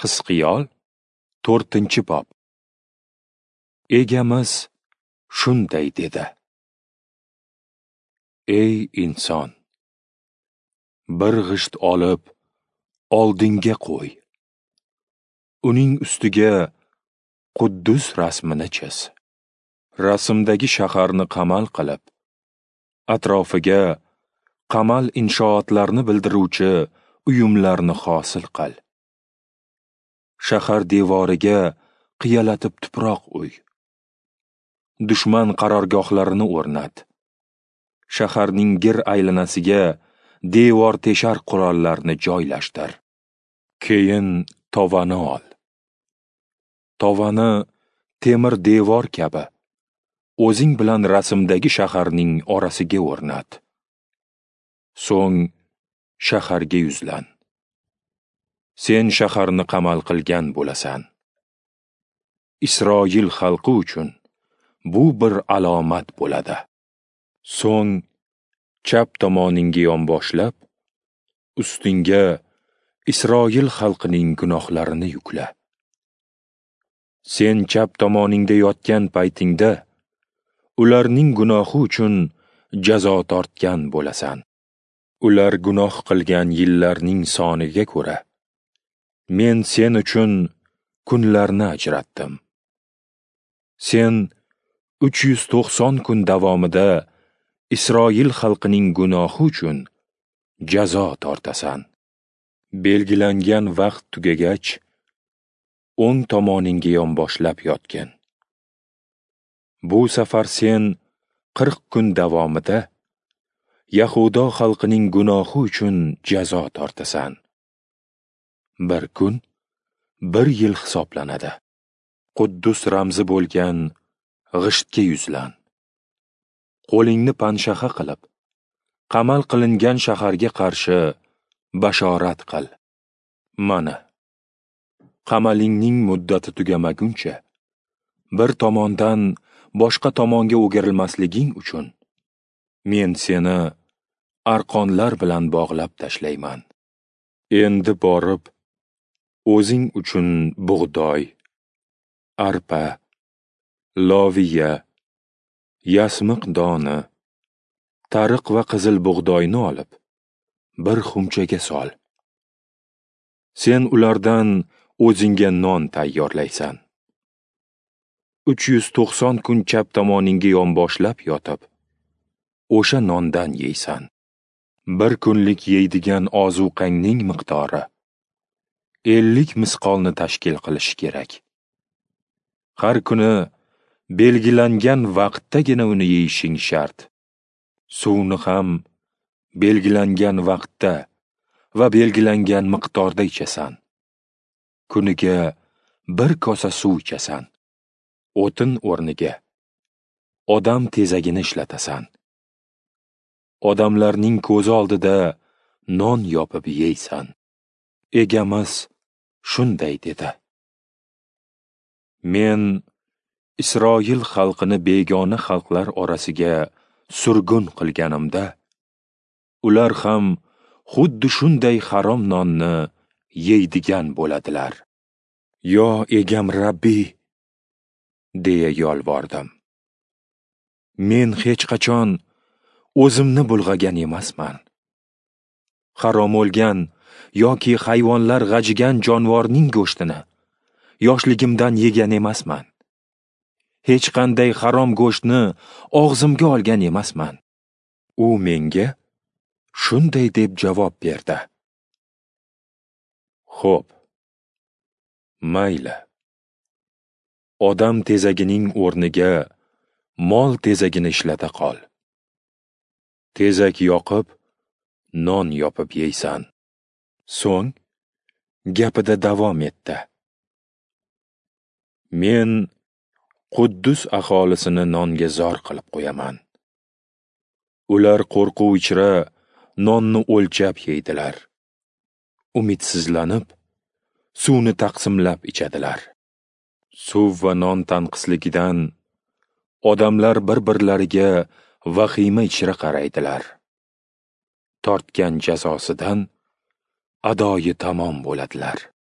Hisqiyol 4-bob. Egamiz shunday dedi: Ey inson, bir g'isht olib oldinga qo'y. Uning ustiga Quddus rasmini chiz. Rasmdagi shaharni qamal qilib, atrofiga qamal inshootlarni bildiruvchi uyumlarni hosil qil. Shahar devoriga qiyalatib tuproq uy. Dushman qarorgohlarini o'rnat. Shaharning gir aylanasiga devor teshar qurollarni joylashtir. Keyin tovani ol. Tovani temir devor kabi o'zing bilan rasmdagi shaharning orasiga o'rnat. So'ng shaharga yuzlan. Sen shaharni qamal qilgan bo'lasan. Isroil xalqi uchun bu bir alomat bo'ladi. So'ng chap tomoningga yonboshlab, ustingga Isroil xalqining gunohlarini yukla. Sen chap tomoningda yotgan paytingda ularning gunohi uchun jazo tortgan bo'lasan. Ular gunoh qilgan yillarning soniga ko'ra men sen uchun kunlarni ajratdim. Sen 390 kun davomida Isroil xalqining gunohi uchun jazo tortasan. Belgilangan vaqt tugagach, o'ng tomoningga yonboshlab yotgin. Bu safar sen 40 kun davomida Yahudo xalqining gunohi uchun jazo tortasan. Bir kun 1 yil hisoblanadi. Quddus ramzi bo'lgan g'ishtga yuzlan. Qo'lingni panshaxa qilib, qamal qilingan shaharga qarshi bashorat qil. Mana, qamalingning muddati tugamaguncha bir tomondan boshqa tomonga o'girilmasliging uchun men seni arqonlar bilan bog'lab tashlayman. Endi borib o'zing uchun bug'doy, arpa, loviya, yasmiq doni, tariq va qizil bug'doyni olib bir xumchaga sol. Sen ulardan o'zingga non tayyorlaysan. 390 kun chap tomoningga yonboshlab yotib, o'sha nondan yeysan. Bir kunlik yeydigan ozuqangning miqdori 50 misqolni tashkil qilishi kerak. Har kuni belgilangan vaqtdagina uni yeyishing shart. Suvni ham belgilangan vaqtda va belgilangan miqdorda ichasan. Kuniga 1 kosa suv ichasan. O'tin o'rniga odam tezagini ishlatasan. Odamlarning ko'zi oldida non yopib yeysan. Egamiz shunday dedi: Men Isroil xalqini begona xalqlar orasiga surgun qilganimda, ular ham xuddi shunday harom nonni yeydigan bo'ladilar. Yo egam Rabbi, deya yolvordim. Men hech qachon o'zimni bulg'agan emasman. Harom o'lgan yoki hayvonlar g'ajigan jonivorning go'shtini yoshligimdan yegan emasman. Hech qanday harom go'shtni og'zimga olgan emasman. U menga shunday deb javob berdi: Xo'p, mayli. Odam tezagining o'rniga mol tezagini ishlata qol. Tezak yoqib, non yopib yeysan. So'ng gapida davom etdi: Men Quddus aholisini nonga zor qilib qo'yaman. Ular qo'rquv ichra nonni o'lchab yeydilar. Umidsizlanib, suvni taqsimlab ichadilar. Suv va non tanqisligidan odamlar bir-birlariga vahima ichra qaraydilar. Tortgan jazosidan adoyi tamom bo'ladilar.